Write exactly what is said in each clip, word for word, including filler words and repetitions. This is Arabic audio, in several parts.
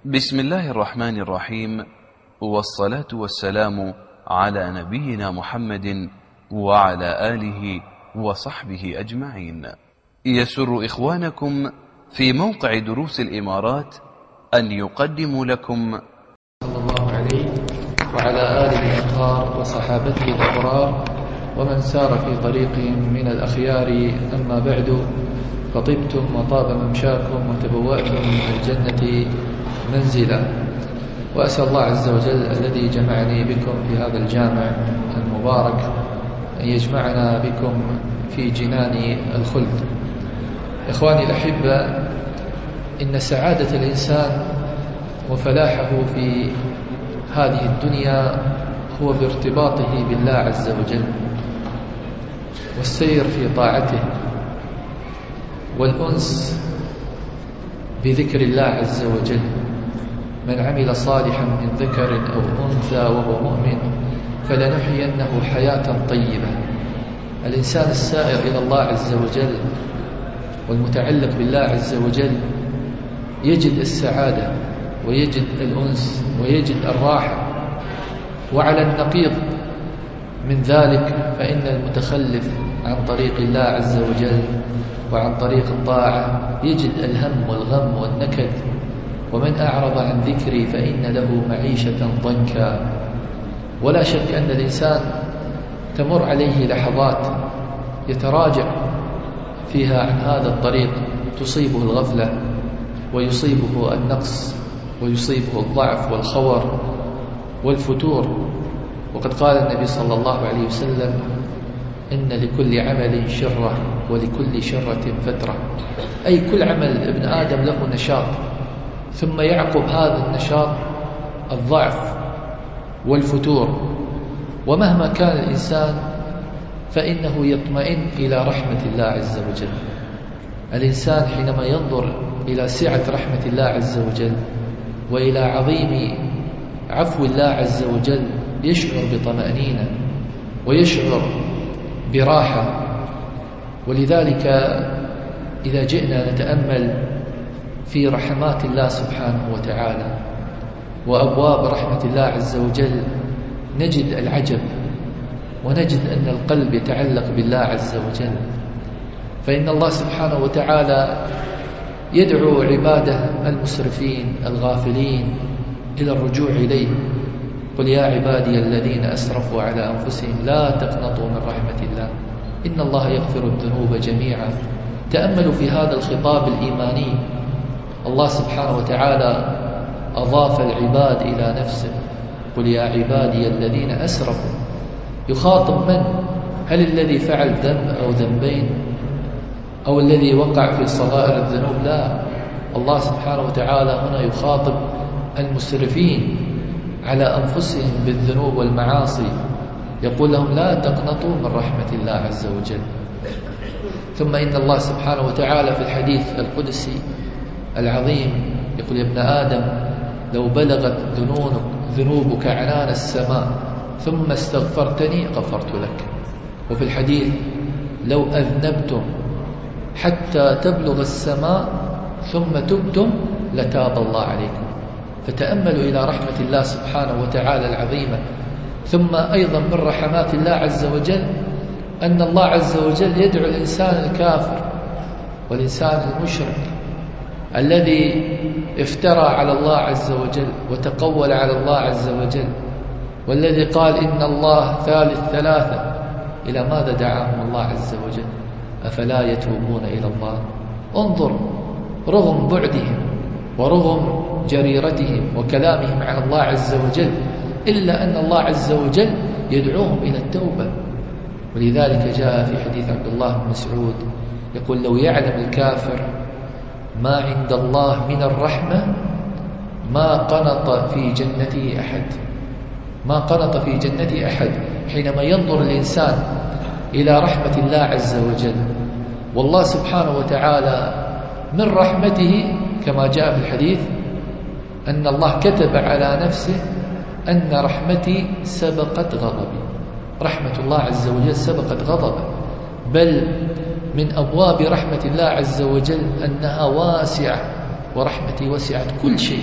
بسم الله الرحمن الرحيم، والصلاة والسلام على نبينا محمد وعلى آله وصحبه أجمعين. يسر إخوانكم في موقع دروس الإمارات أن يقدموا لكم صلى الله عليه وعلى آله الأطهار وصحابته الأبرار ومن سار في طريقهم من الأخيار. أما بعد، فطبتم وطاب ممشاكم وتبوأتم من الجنة منزلا. وأسأل الله عز وجل الذي جمعني بكم في هذا الجامع المبارك أن يجمعنا بكم في جنان الخلد. إخواني الأحبة، إن سعادة الإنسان وفلاحه في هذه الدنيا هو بارتباطه بالله عز وجل والسير في طاعته والأنس بذكر الله عز وجل. من عمل صالحا من ذكر أو أنثى وهو مؤمن فلنحيينه حياة طيبة. الإنسان السائر إلى الله عز وجل والمتعلق بالله عز وجل يجد السعادة ويجد الأنس ويجد الراحة. وعلى النقيض من ذلك فإن المتخلف عن طريق الله عز وجل وعن طريق الطاعة يجد الهم والغم والنكد. ومن أعرض عن ذكري فإن له معيشة ضنكا. ولا شك أن الإنسان تمر عليه لحظات يتراجع فيها عن هذا الطريق، تصيبه الغفلة ويصيبه النقص ويصيبه الضعف والخور والفتور. وقد قال النبي صلى الله عليه وسلم: إن لكل عمل شرة ولكل شرة فترة. أي كل عمل ابن آدم له نشاط، ثم يعقب هذا النشاط الضعف والفتور. ومهما كان الإنسان فإنه يطمئن إلى رحمة الله عز وجل. الإنسان حينما ينظر إلى سعة رحمة الله عز وجل وإلى عظيم عفو الله عز وجل يشعر بطمأنينة ويشعر براحة. ولذلك إذا جئنا نتأمل في رحمات الله سبحانه وتعالى وأبواب رحمة الله عز وجل نجد العجب، ونجد أن القلب يتعلق بالله عز وجل. فإن الله سبحانه وتعالى يدعو عباده المسرفين الغافلين إلى الرجوع إليه. قل يا عبادي الذين أسرفوا على أنفسهم لا تقنطوا من رحمة الله إن الله يغفر الذنوب جميعا. تأملوا في هذا الخطاب الإيماني. الله سبحانه وتعالى أضاف العباد إلى نفسه. قل يا عبادي الذين أسرفوا. يخاطب من؟ هل الذي فعل ذنب أو ذنبين أو الذي وقع في صغائر الذنوب؟ لا، الله سبحانه وتعالى هنا يخاطب المسرفين على أنفسهم بالذنوب والمعاصي. يقول لهم لا تقنطوا من رحمة الله عز وجل. ثم إن الله سبحانه وتعالى في الحديث القدسي العظيم يقول: يا ابن آدم لو بلغت ذنوبك, ذنوبك عنان السماء ثم استغفرتني غفرت لك. وفي الحديث: لو أذنبتم حتى تبلغ السماء ثم تبتم لتاب الله عليكم. فتأملوا إلى رحمة الله سبحانه وتعالى العظيمة. ثم أيضا من رحمات الله عز وجل أن الله عز وجل يدعو الإنسان الكافر والإنسان المشرك الذي افترى على الله عز وجل وتقول على الله عز وجل، والذي قال إن الله ثالث ثلاثة، إلى ماذا دعاهم الله عز وجل؟ أفلا يتوبون إلى الله؟ انظر، رغم بعدهم ورغم جريرتهم وكلامهم على الله عز وجل إلا أن الله عز وجل يدعوهم إلى التوبة. ولذلك جاء في حديث عبد الله بن مسعود يقول: لو يعلم الكافر ما عند الله من الرحمة ما قنط في جنته أحد. ما قنط في جنته أحد. حينما ينظر الإنسان إلى رحمة الله عز وجل، والله سبحانه وتعالى من رحمته كما جاء في الحديث أن الله كتب على نفسه أن رحمتي سبقت غضبي. رحمة الله عز وجل سبقت غضبه. بل من أبواب رحمة الله عز وجل أنها واسعة، ورحمتي وسعت كل شيء.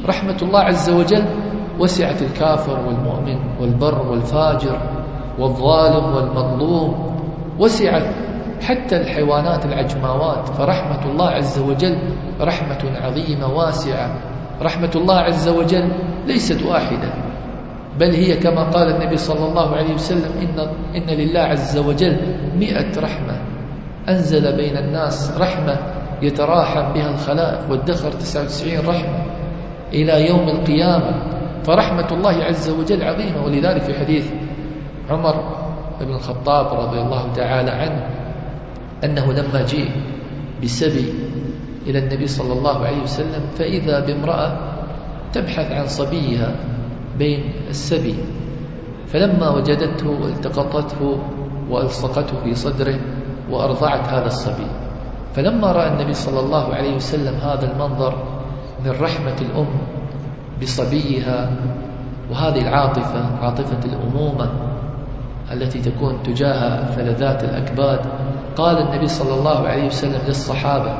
رحمة الله عز وجل وسعت الكافر والمؤمن والبر والفاجر والظالم والمظلوم، وسعت حتى الحيوانات العجماوات. فرحمة الله عز وجل رحمة عظيمة واسعة. رحمة الله عز وجل ليست واحدة، بل هي كما قال النبي صلى الله عليه وسلم إن, إن لله عز وجل مئة رحمة، أنزل بين الناس رحمة يتراحم بها الخلائق، وادخر تسعة وتسعين رحمة إلى يوم القيامة. فرحمة الله عز وجل عظيمة. ولذلك في حديث عمر بن الخطاب رضي الله تعالى عنه أنه لما جاء بسبي إلى النبي صلى الله عليه وسلم فإذا بامرأة تبحث عن صبيها بين السبي، فلما وجدته التقطته وألصقته في صدره وأرضعت هذا الصبي. فلما رأى النبي صلى الله عليه وسلم هذا المنظر من رحمة الأم بصبيها، وهذه العاطفة عاطفة الأمومة التي تكون تجاه فلذات الأكباد، قال النبي صلى الله عليه وسلم للصحابة: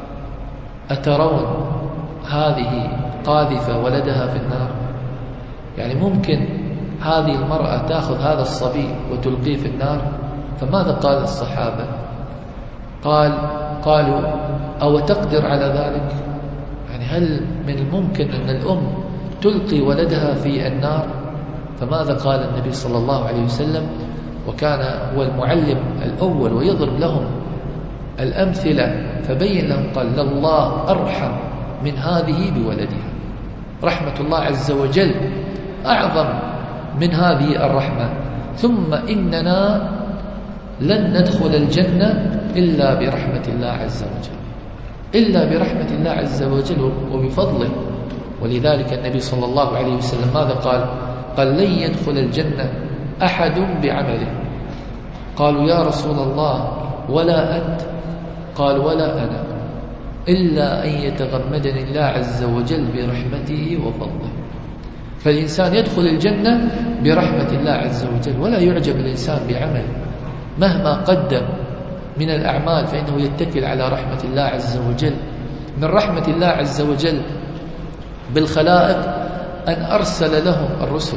أترون هذه قاذفة ولدها في النار؟ يعني ممكن هذه المرأة تأخذ هذا الصبي وتلقيه في النار؟ فماذا قال الصحابة؟ قال قالوا: أو تقدر على ذلك؟ يعني هل من الممكن أن الأم تلقي ولدها في النار؟ فماذا قال النبي صلى الله عليه وسلم، وكان هو المعلم الأول ويضرب لهم الأمثلة، فبين لهم قال: لله أرحم من هذه بولدها. رحمة الله عز وجل أعظم من هذه الرحمة. ثم إننا لن ندخل الجنة إلا برحمة الله عز وجل، إلا برحمة الله عز وجل وبفضله. ولذلك النبي صلى الله عليه وسلم ماذا قال؟ قال: لن يدخل الجنة أحد بعمله. قالوا: يا رسول الله ولا أنت؟ قال: ولا أنا، إلا أن يتغمدني الله عز وجل برحمته وفضله. فالإنسان يدخل الجنة برحمة الله عز وجل، ولا يعجب الإنسان بعمل مهما قدم من الأعمال، فإنه يتكل على رحمة الله عز وجل. من رحمة الله عز وجل بالخلائق أن أرسل لهم الرسل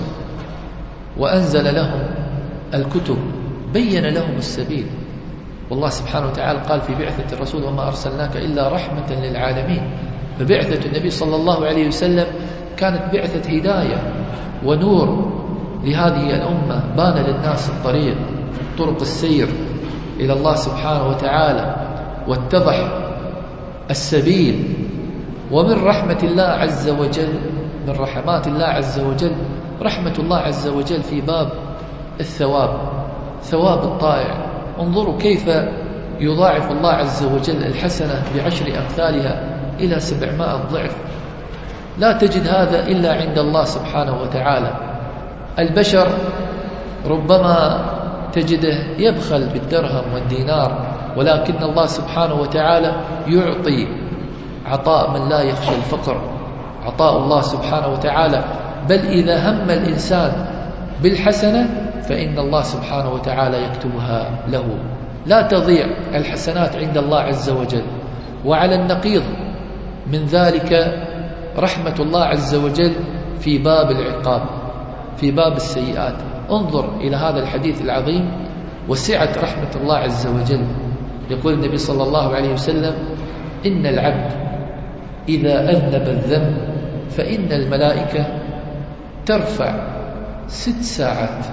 وأنزل لهم الكتب، بين لهم السبيل. والله سبحانه وتعالى قال في بعثة الرسول: وما أرسلناك إلا رحمة للعالمين. فبعثة النبي صلى الله عليه وسلم كانت بعثة هداية ونور لهذه الأمة، بان للناس الطريق، طرق السير إلى الله سبحانه وتعالى، واتضح السبيل. ومن رحمة الله عز وجل، من رحمات الله عز وجل رحمة الله عز وجل في باب الثواب، ثواب الطائع. انظروا كيف يضاعف الله عز وجل الحسنة بعشر أمثالها إلى سبعمائة ضعف. لا تجد هذا إلا عند الله سبحانه وتعالى. البشر ربما تجده يبخل بالدرهم والدينار، ولكن الله سبحانه وتعالى يعطي عطاء من لا يخشى الفقر، عطاء الله سبحانه وتعالى. بل إذا هم الإنسان بالحسنة فإن الله سبحانه وتعالى يكتبها له، لا تضيع الحسنات عند الله عز وجل. وعلى النقيض من ذلك رحمة الله عز وجل في باب العقاب، في باب السيئات. انظر إلى هذا الحديث العظيم وسعة رحمة الله عز وجل. يقول النبي صلى الله عليه وسلم: إن العبد إذا أذنب الذنب فإن الملائكة ترفع ست ساعات،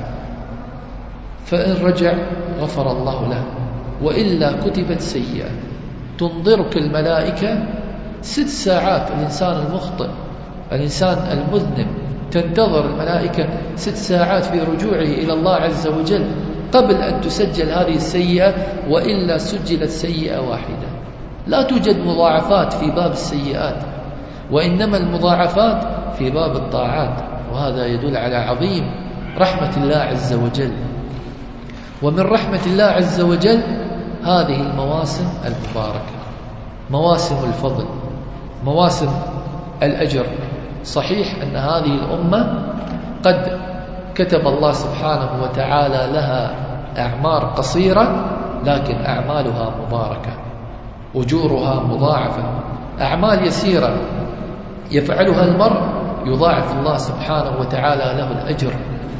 فإن رجع غفر الله له، وإلا كتبت سيئة. تنظرك الملائكة ست ساعات. الإنسان المخطئ، الإنسان المذنب، تنتظر الملائكة ست ساعات في رجوعه إلى الله عز وجل قبل أن تسجل هذه السيئة، وإلا سجلت سيئة واحدة. لا توجد مضاعفات في باب السيئات، وإنما المضاعفات في باب الطاعات. وهذا يدل على عظيم رحمة الله عز وجل. ومن رحمة الله عز وجل هذه المواسم المباركة، مواسم الفضل، مواسم الأجر. صحيح أن هذه الأمة قد كتب الله سبحانه وتعالى لها أعمار قصيرة، لكن أعمالها مباركة، أجورها مضاعفة. أعمال يسيرة يفعلها المرء يضاعف الله سبحانه وتعالى له الأجر.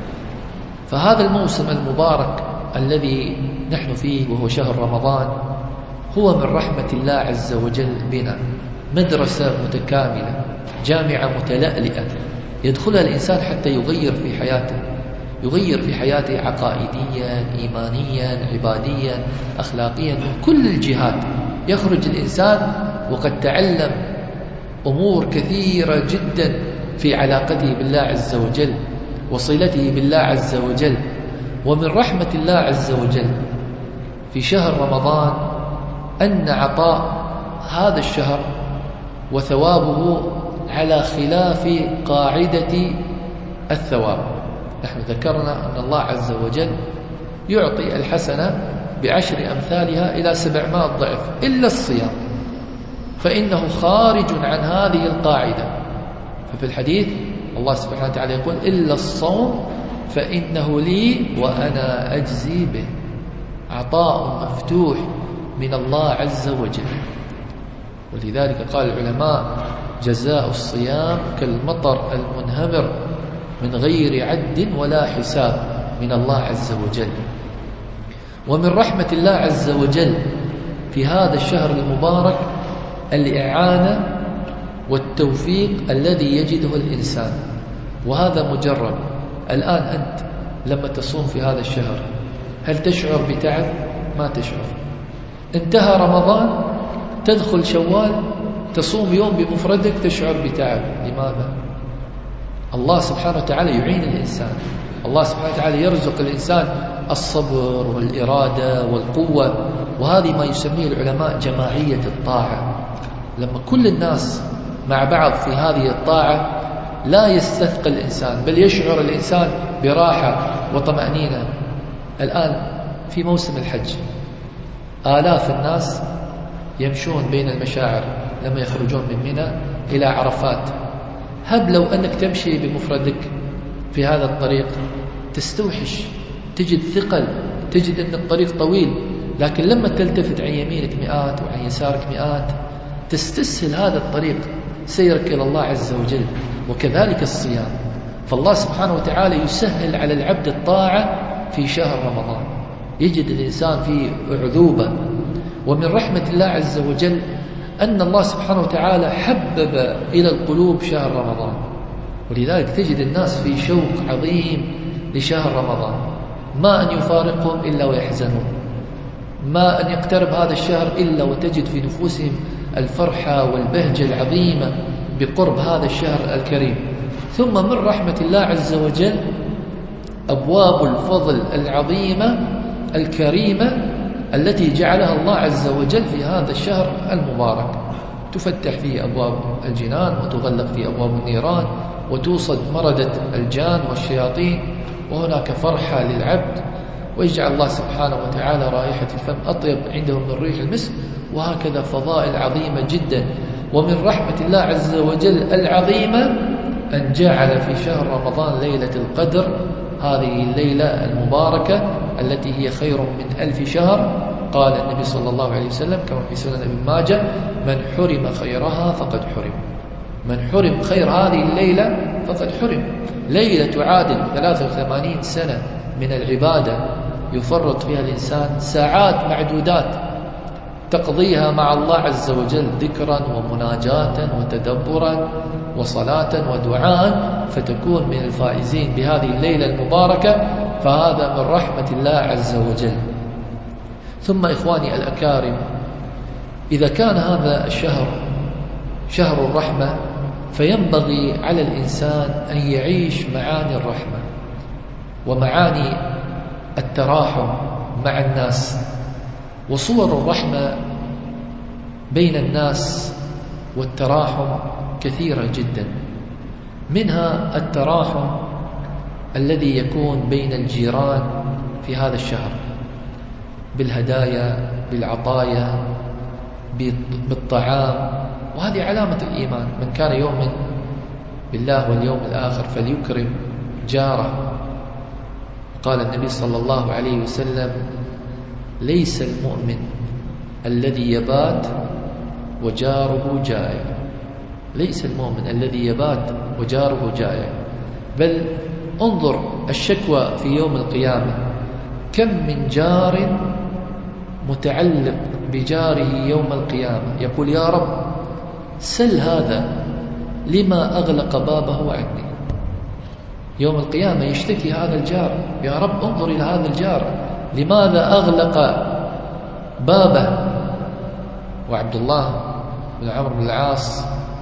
فهذا الموسم المبارك الذي نحن فيه وهو شهر رمضان هو من رحمة الله عز وجل بنا، مدرسة متكاملة، جامعة متلألئة يدخلها الإنسان حتى يغير في حياته، يغير في حياته عقائديا، إيمانيا، عباديا، أخلاقيا، من كل الجهات. يخرج الإنسان وقد تعلم أمور كثيرة جدا في علاقته بالله عز وجل وصلته بالله عز وجل. ومن رحمة الله عز وجل في شهر رمضان أن عطاء هذا الشهر وثوابه على خلاف قاعدة الثواب. نحن ذكرنا أن الله عز وجل يعطي الحسنة بعشر أمثالها إلى سبعمائة ضعف إلا الصيام، فإنه خارج عن هذه القاعدة. ففي الحديث الله سبحانه وتعالى يقول إلا الصوم فإنه لي وأنا أجزي به. عطاء مفتوح من الله عز وجل. ولذلك قال العلماء جزاء الصيام كالمطر المنهمر من غير عد ولا حساب من الله عز وجل. ومن رحمة الله عز وجل في هذا الشهر المبارك الإعانة والتوفيق الذي يجده الإنسان، وهذا مجرب. الآن أنت لما تصوم في هذا الشهر هل تشعر بتعب؟ ما تشعر. انتهى رمضان تدخل شوال تصوم يوم بمفردك تشعر بتعب. لماذا؟ الله سبحانه وتعالى يعين الإنسان، الله سبحانه وتعالى يرزق الإنسان الصبر والإرادة والقوة، وهذه ما يسميه العلماء جماعية الطاعة. لما كل الناس مع بعض في هذه الطاعة لا يستثقل الإنسان، بل يشعر الإنسان براحة وطمأنينة. الآن في موسم الحج آلاف الناس يمشون بين المشاعر لما يخرجون من منى إلى عرفات. هب لو أنك تمشي بمفردك في هذا الطريق تستوحش، تجد ثقل، تجد أن الطريق طويل، لكن لما تلتفت عن يمينك مئات وعن يسارك مئات تستسهل هذا الطريق سيرك إلى الله عز وجل. وكذلك الصيام، فالله سبحانه وتعالى يسهل على العبد الطاعة في شهر رمضان، يجد الإنسان فيه أعذوبة. ومن رحمة الله عز وجل أن الله سبحانه وتعالى حبب إلى القلوب شهر رمضان، ولذلك تجد الناس في شوق عظيم لشهر رمضان، ما أن يفارقهم إلا ويحزنون، ما أن يقترب هذا الشهر إلا وتجد في نفوسهم الفرحة والبهجة العظيمة بقرب هذا الشهر الكريم. ثم من رحمة الله عز وجل أبواب الفضل العظيمة الكريمة التي جعلها الله عز وجل في هذا الشهر المبارك، تفتح فيه أبواب الجنان وتغلق فيه أبواب النيران وتوصد مردة الجان والشياطين، وهناك فرحة للعبد، ويجعل الله سبحانه وتعالى رائحة الفم أطيب عندهم من ريح المسك، وهكذا فضائل عظيمة جدا. ومن رحمة الله عز وجل العظيمة أن جعل في شهر رمضان ليلة القدر، هذه الليلة المباركة التي هي خير من ألف شهر. قال النبي صلى الله عليه وسلم كما في سنن ابن ماجه: من حرم خيرها فقد حرم. من حرم خير هذه الليلة فقد حرم. ليلة تعادل ثلاثة وثمانين سنة من العبادة يفرط فيها الإنسان ساعات معدودات تقضيها مع الله عز وجل ذكرا ومناجاة وتدبرا وصلاة ودعاء، فتكون من الفائزين بهذه الليلة المباركة. فهذا من رحمة الله عز وجل. ثم إخواني الأكارم، إذا كان هذا الشهر شهر الرحمة فينبغي على الإنسان أن يعيش معاني الرحمة ومعاني التراحم مع الناس. وصور الرحمة بين الناس والتراحم كثيرة جدا، منها التراحم الذي يكون بين الجيران في هذا الشهر بالهدايا، بالعطايا، بالطعام، وهذه علامة الإيمان. من كان يؤمن بالله واليوم الآخر فليكرم جاره. قال النبي صلى الله عليه وسلم: ليس المؤمن الذي يبات وجاره جائع، ليس المؤمن الذي يبات وجاره جائع، بل انظر الشكوى في يوم القيامة، كم من جار متعلق بجاره يوم القيامة يقول يا رب سل هذا لما أغلق بابه عني. يوم القيامة يشتكي هذا الجار، يا رب انظر إلى هذا الجار لماذا أغلق بابه. وعبد الله بن عمرو بن العاص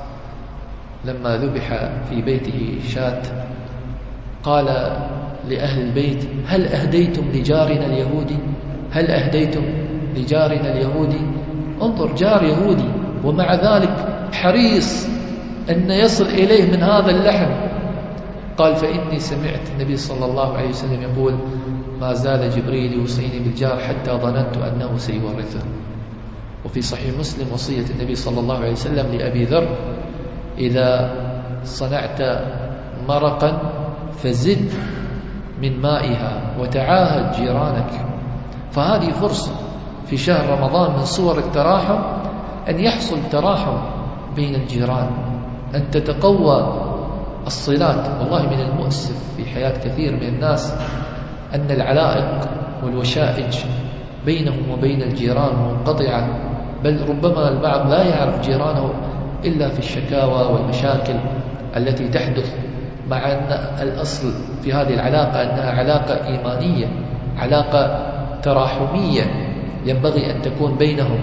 لما ذبح في بيته شاة قال لأهل البيت هل أهديتم لجارنا اليهودي؟ هل أهديتم لجارنا اليهودي؟ انظر جار يهودي ومع ذلك حريص أن يصل إليه من هذا اللحم. قال فإني سمعت النبي صلى الله عليه وسلم يقول ما زال جبريل يوصيني بالجار حتى ظننت أنه سيورثه. وفي صحيح مسلم وصية النبي صلى الله عليه وسلم لأبي ذر إذا صنعت مرقا فزد من مائها وتعاهد جيرانك. فهذه فرصة في شهر رمضان من صور التراحم أن يحصل تراحم بين الجيران، أن تتقوى الصلات. والله من المؤسف في حياة كثير من الناس أن العلائق والوشائج بينهم وبين الجيران منقطعة، بل ربما البعض لا يعرف جيرانه إلا في الشكاوى والمشاكل التي تحدث، مع أن الأصل في هذه العلاقة أنها علاقة إيمانية، علاقة تراحمية ينبغي أن تكون بينهم.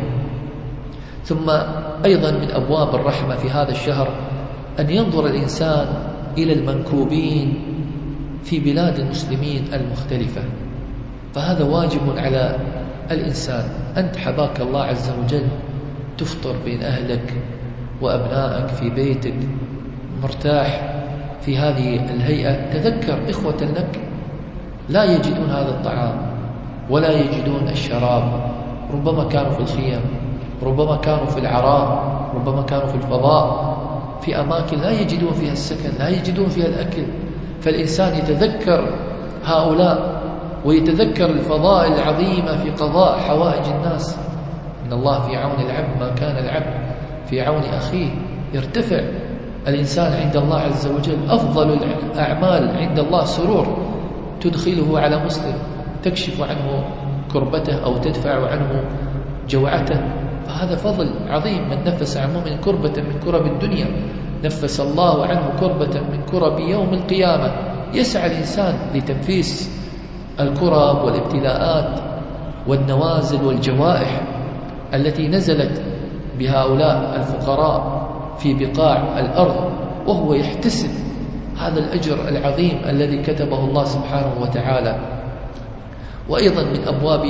ثم أيضا من أبواب الرحمة في هذا الشهر أن ينظر الإنسان إلى المنكوبين في بلاد المسلمين المختلفة، فهذا واجب على الإنسان. أنت حباك الله عز وجل تفطر بين أهلك وأبنائك في بيتك مرتاح في هذه الهيئة، تذكر إخوة لك لا يجدون هذا الطعام ولا يجدون الشراب، ربما كانوا في الخيام، ربما كانوا في العراء، ربما كانوا في الفضاء، في أماكن لا يجدون فيها السكن، لا يجدون فيها الأكل. فالإنسان يتذكر هؤلاء ويتذكر الفضائل العظيمة في قضاء حوائج الناس. إن الله في عون العبد ما كان العبد في عون أخيه. يرتفع الإنسان عند الله عز وجل. أفضل الأعمال عند الله سرور تدخله على مسلم، تكشف عنه كربته أو تدفع عنه جوعته، فهذا فضل عظيم. من نفس عن مؤمن كربة من كرب الدنيا نفس الله عنه كربة من كرب يوم القيامة. يسعى الإنسان لتنفيس الكرب والابتلاءات والنوازل والجوائح التي نزلت بهؤلاء الفقراء في بقاع الأرض، وهو يحتسب هذا الأجر العظيم الذي كتبه الله سبحانه وتعالى. وأيضا من أبواب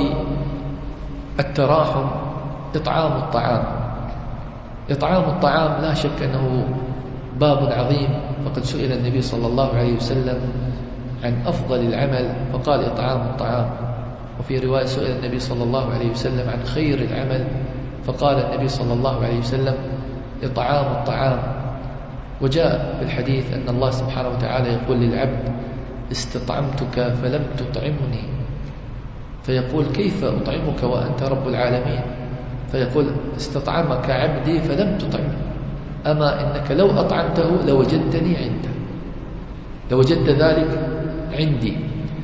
التراحم إطعام الطعام. إطعام الطعام لا شك أنه باب عظيم، فقد سئل النبي صلى الله عليه وسلم عن أفضل العمل فقال إطعام الطعام. وفي رواية سئل النبي صلى الله عليه وسلم عن خير العمل فقال النبي صلى الله عليه وسلم إطعام الطعام. وجاء في الحديث أن الله سبحانه وتعالى يقول للعبد استطعمتك فلم تطعمني، فيقول كيف أطعمك وأنت رب العالمين؟ فيقول استطعمك عبدي فلم تطعمني، أما إنك لو أطعمته لوجدتني عنده، لوجدت ذلك عندي.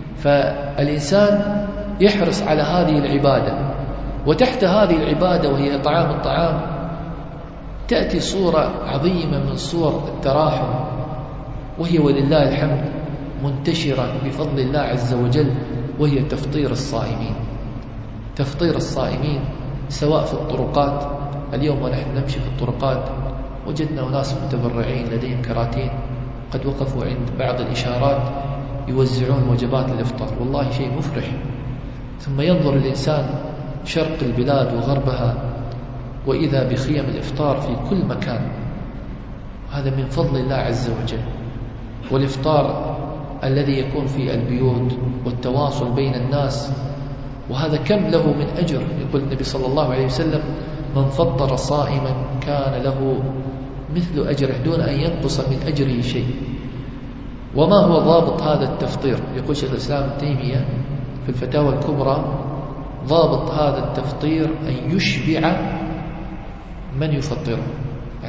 فالإنسان يحرص على هذه العبادة، وتحت هذه العبادة وهي إطعام الطعام تأتي صورة عظيمة من صور التراحم، وهي ولله الحمد منتشرة بفضل الله عز وجل، وهي تفطير الصائمين. تفطير الصائمين سواء في الطرقات، اليوم ونحن نمشي في الطرقات وجدنا ناس متبرعين لديهم كراتين قد وقفوا عند بعض الإشارات يوزعون وجبات الإفطار، والله شيء مفرح. ثم ينظر الإنسان شرق البلاد وغربها وإذا بخيم الإفطار في كل مكان، هذا من فضل الله عز وجل. والإفطار الذي يكون في البيوت والتواصل بين الناس، وهذا كم له من أجر. يقول النبي صلى الله عليه وسلم من فطر صائما كان له مثل أجره دون أن ينقص من أجره شيء. وما هو ضابط هذا التفطير؟ يقول شيخ الإسلام ابن تيمية في الفتاوى الكبرى ضابط هذا التفطير أن يشبع من يفطره،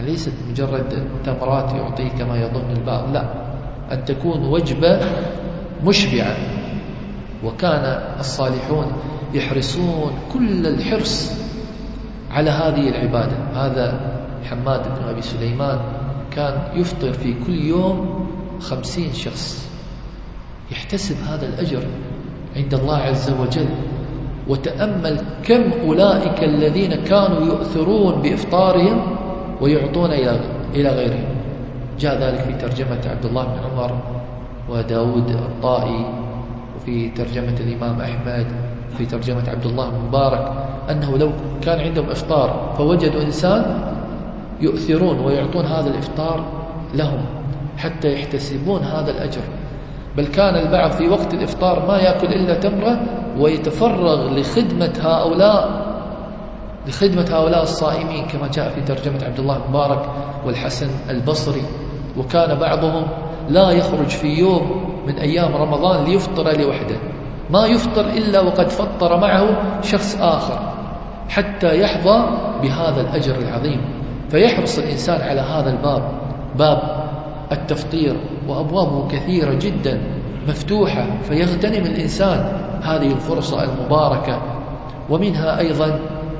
يعني ليست مجرد تمرات يعطيه كما يظن البعض، لا، أن تكون وجبة مشبعة. وكان الصالحون يحرصون كل الحرص على هذه العبادة. هذا حماد بن أبي سليمان كان يفطر في كل يوم خمسين شخص، يحتسب هذا الأجر عند الله عز وجل. وتأمل كم أولئك الذين كانوا يؤثرون بإفطارهم ويعطون إلى غيرهم. جاء ذلك في ترجمة عبد الله بن عمر وداود الطائي، وفي ترجمة الإمام أحمد، في ترجمة عبد الله بن مبارك، أنه لو كان عندهم إفطار فوجدوا إنسان يؤثرون ويعطون هذا الإفطار لهم حتى يحتسبون هذا الأجر. بل كان البعض في وقت الإفطار ما يأكل إلا تمرة ويتفرغ لخدمة هؤلاء لخدمة هؤلاء الصائمين، كما جاء في ترجمة عبد الله بن مبارك والحسن البصري. وكان بعضهم لا يخرج في يوم من أيام رمضان ليفطر لوحده، ما يفطر إلا وقد فطر معه شخص آخر حتى يحظى بهذا الأجر العظيم. فيحرص الإنسان على هذا الباب، باب التفطير، وأبوابه كثيرة جدا مفتوحة، فيغتنم الإنسان هذه الفرصة المباركة. ومنها أيضا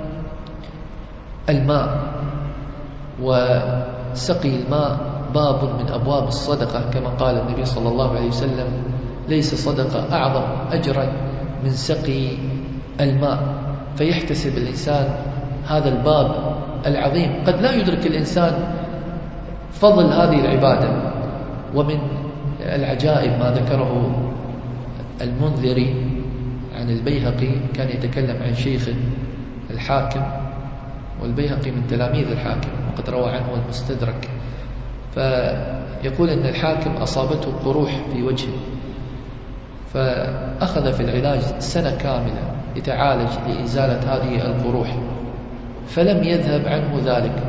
الماء، وسقي الماء باب من أبواب الصدقة، كما قال النبي صلى الله عليه وسلم: ليس صدقة أعظم أجرا من سقي الماء. فيحتسب الإنسان هذا الباب العظيم. قد لا يدرك الإنسان فضل هذه العبادة. ومن العجائب ما ذكره المنذري عن البيهقي، كان يتكلم عن شيخه الحاكم، والبيهقي من تلاميذ الحاكم وقد روى عنه المستدرك. فيقول أن الحاكم أصابته قروح في وجهه، فأخذ في العلاج سنة كاملة يتعالج لإزالة هذه القروح، فلم يذهب عنه ذلك.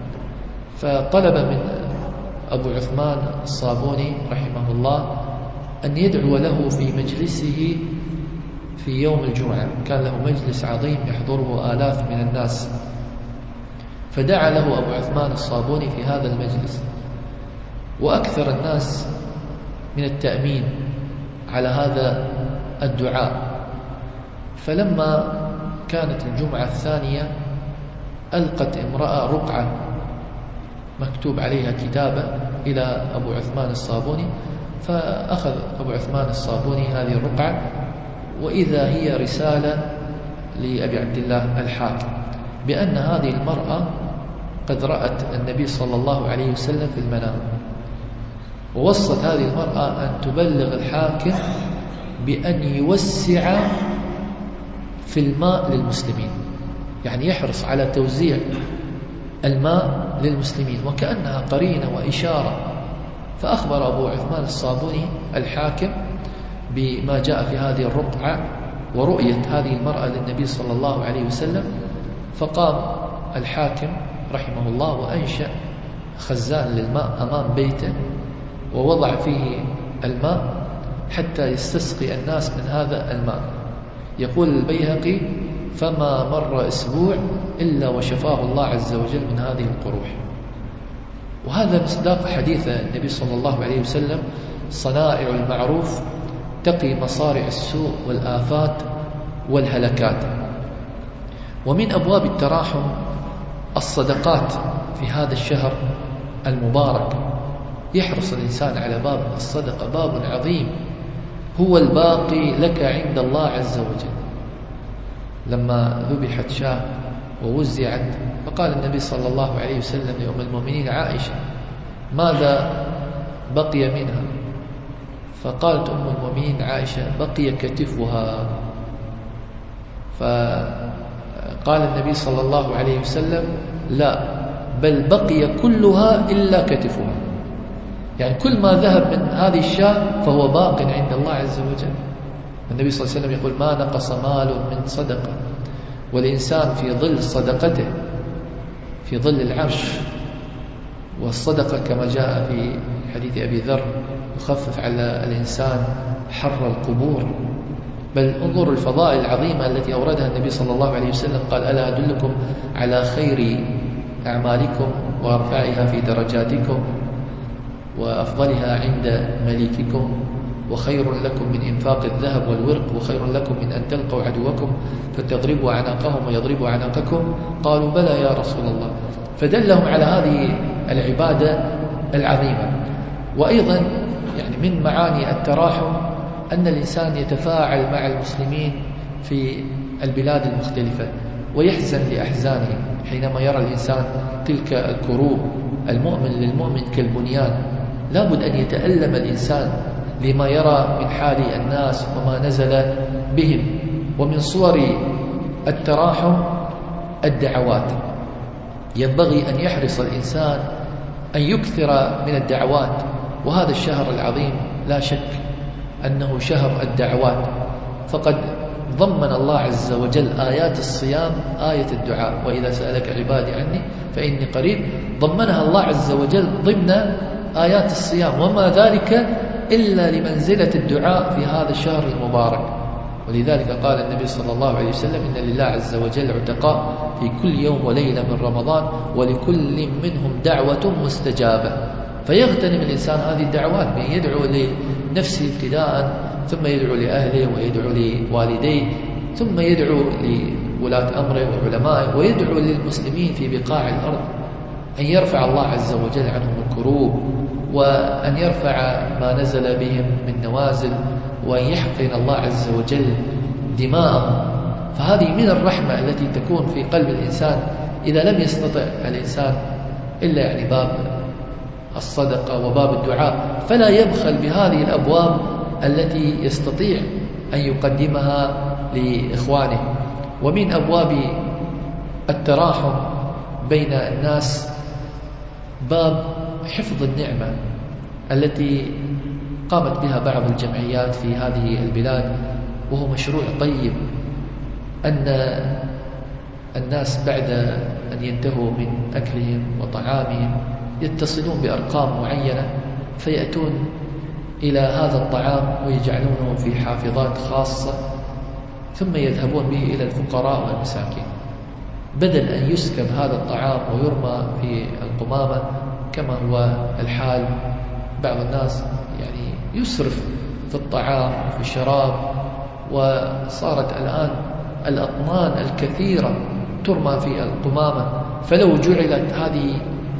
فطلب من أبو عثمان الصابوني رحمه الله أن يدعو له في مجلسه في يوم الجمعة. كان له مجلس عظيم يحضره آلاف من الناس، فدعا له أبو عثمان الصابوني في هذا المجلس، وأكثر الناس من التأمين على هذا الدعاء. فلما كانت الجمعة الثانية ألقت امرأة رقعة مكتوب عليها كتابة إلى أبو عثمان الصابوني، فأخذ أبو عثمان الصابوني هذه الرقعة، وإذا هي رسالة لأبي عبد الله الحاكم بأن هذه المرأة قد رأت النبي صلى الله عليه وسلم في المنام، ووصت هذه المرأة أن تبلغ الحاكم بأن يوسع في الماء للمسلمين، يعني يحرص على توزيع الماء للمسلمين، وكأنها قرينة وإشارة. فأخبر أبو عثمان الصابوني الحاكم بما جاء في هذه الرقعة ورؤية هذه المرأة للنبي صلى الله عليه وسلم. فقام الحاكم رحمه الله وأنشأ خزان للماء أمام بيته، ووضع فيه الماء حتى يستسقي الناس من هذا الماء. يقول البيهقي: فما مر أسبوع إلا وشفاه الله عز وجل من هذه القروح. وهذا مصداق حديث النبي صلى الله عليه وسلم: صنائع المعروف تقي مصارع السوء والآفات والهلكات. ومن أبواب التراحم الصدقات في هذا الشهر المبارك. يحرص الإنسان على باب الصدقة، باب عظيم هو الباقي لك عند الله عز وجل. لما ذبحت شاة ووزعت، فقال النبي صلى الله عليه وسلم لأم المؤمنين عائشة: ماذا بقي منها؟ فقالت أم المؤمنين عائشة: بقي كتفها. فقال النبي صلى الله عليه وسلم: لا، بل بقي كلها إلا كتفها، يعني كل ما ذهب من هذه الشاة فهو باق عند الله عز وجل. النبي صلى الله عليه وسلم يقول: ما نقص مال من صدقة، والإنسان في ظل صدقته في ظل العرش. والصدقة كما جاء في حديث أبي ذر يخفف على الإنسان حر القبور. بل انظروا الفضائل العظيمة التي أوردها النبي صلى الله عليه وسلم. قال: ألا أدلكم على خير أعمالكم؟ وأرفعها في درجاتكم وأفضلها عند مليككم، وخير لكم من إنفاق الذهب والورق، وخير لكم من أن تلقوا عدوكم فتضربوا أعناقهم ويضربوا أعناقكم. قالوا بلى يا رسول الله. فدلهم على هذه العبادة العظيمة. وأيضا يعني من معاني التراحم أن الإنسان يتفاعل مع المسلمين في البلاد المختلفة ويحزن لأحزانهم حينما يرى الإنسان تلك الكروب. المؤمن للمؤمن كالبنيان، لا بد أن يتألم الإنسان لما يرى من حال الناس وما نزل بهم. ومن صور التراحم الدعوات، ينبغي أن يحرص الإنسان أن يكثر من الدعوات. وهذا الشهر العظيم لا شك أنه شهر الدعوات، فقد ضمن الله عز وجل آيات الصيام آية الدعاء، وإذا سألك عبادي عني فإني قريب، ضمنها الله عز وجل ضمن آيات الصيام، وما ذلك إلا لمنزلة الدعاء في هذا الشهر المبارك. ولذلك قال النبي صلى الله عليه وسلم إن لله عز وجل عتقاء في كل يوم وليلة من رمضان ولكل منهم دعوة مستجابة. فيغتنم الإنسان هذه الدعوات بأن يدعو لنفسه ابتداء، ثم يدعو لأهله ويدعو لوالديه، ثم يدعو لولاة أمره وعلمائه، ويدعو للمسلمين في بقاع الأرض أن يرفع الله عز وجل عنهم الكروب، وأن يرفع ما نزل بهم من نوازل، وأن يحقن الله عز وجل دماءهم. فهذه من الرحمة التي تكون في قلب الإنسان إذا لم يستطع الإنسان إلا يعني باب الصدقة وباب الدعاء، فلا يبخل بهذه الأبواب التي يستطيع أن يقدمها لإخوانه. ومن أبواب التراحم بين الناس باب حفظ النعمة التي قامت بها بعض الجمعيات في هذه البلاد، وهو مشروع طيب أن الناس بعد أن ينتهوا من أكلهم وطعامهم يتصلون بأرقام معينة فيأتون إلى هذا الطعام ويجعلونه في حافظات خاصة، ثم يذهبون به إلى الفقراء والمساكين، بدل أن يسكب هذا الطعام ويرمى في القمامة كما هو الحال. بعض الناس يعني يسرف في الطعام وفي الشراب، وصارت الآن الأطنان الكثيرة ترمى في القمامة. فلو جعلت هذه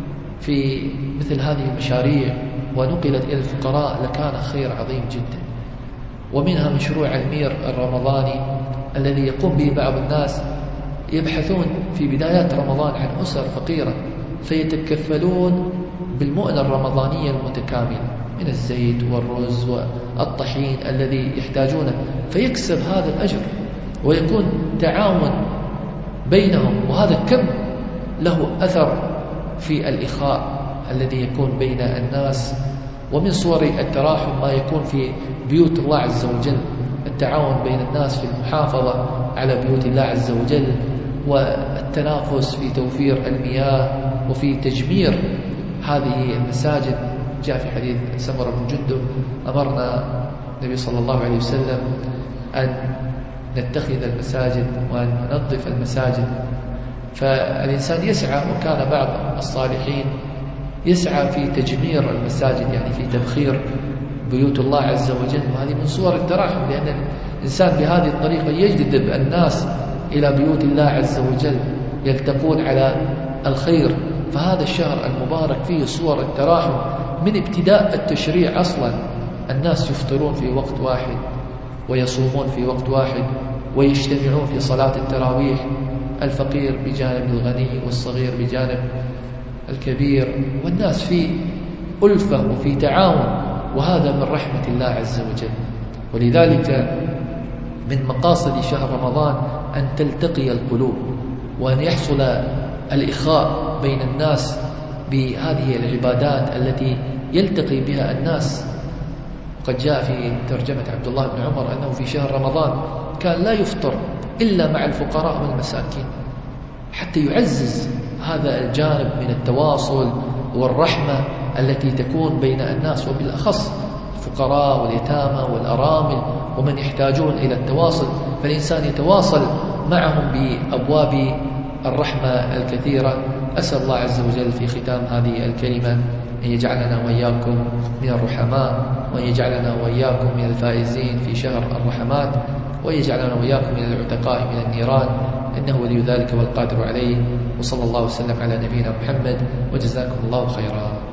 في مثل هذه المشاريع ونقلت إلى الفقراء لكان خير عظيم جدا. ومنها مشروع المير الرمضاني الذي يقوم به بعض الناس، يبحثون في بدايات رمضان عن أسر فقيرة فيتكفلون بالمؤنة الرمضانية المتكاملة من الزيت والرز والطحين الذي يحتاجونه، فيكسب هذا الأجر ويكون تعاون بينهم. وهذا كم له أثر في الإخاء الذي يكون بين الناس. ومن صور التراحم ما يكون في بيوت الله عز وجل، التعاون بين الناس في المحافظة على بيوت الله عز وجل، والتنافس في توفير المياه وفي تجمير هذه المساجد. جاء في حديث سمرة بن جندب أمرنا النبي صلى الله عليه وسلم أن نتخذ المساجد وأن ننظف المساجد. فالإنسان يسعى، وكان بعض الصالحين يسعى في تجمير المساجد، يعني في تبخير بيوت الله عز وجل. وهذه من صور التراحم، لأن الإنسان بهذه الطريقة يجذب الناس إلى بيوت الله عز وجل، يلتقون على الخير. فهذا الشهر المبارك فيه صور التراحم من ابتداء التشريع. أصلا الناس يفطرون في وقت واحد ويصومون في وقت واحد ويجتمعون في صلاة التراويح، الفقير بجانب الغني والصغير بجانب الكبير، والناس في ألفة وفي تعاون، وهذا من رحمة الله عز وجل. ولذلك من مقاصد شهر رمضان أن تلتقي القلوب، وأن يحصل الإخاء بين الناس بهذه العبادات التي يلتقي بها الناس. وقد جاء في ترجمة عبد الله بن عمر أنه في شهر رمضان كان لا يفطر إلا مع الفقراء والمساكين، حتى يعزز هذا الجانب من التواصل والرحمة التي تكون بين الناس، وبالأخص الفقراء واليتامى والأرامل ومن يحتاجون إلى التواصل. فالإنسان يتواصل معهم بأبواب الرحمة الكثيرة أسأل الله عز وجل في ختام هذه الكلمة أن يجعلنا وإياكم من الرحماء، وأن يجعلنا وإياكم من الفائزين في شهر الرحمات، وأن يجعلنا وإياكم من العتقاء من النيران، إنه ولي ذلك والقادر عليه. وصلى الله وسلم على نبينا محمد، وجزاكم الله خيرا.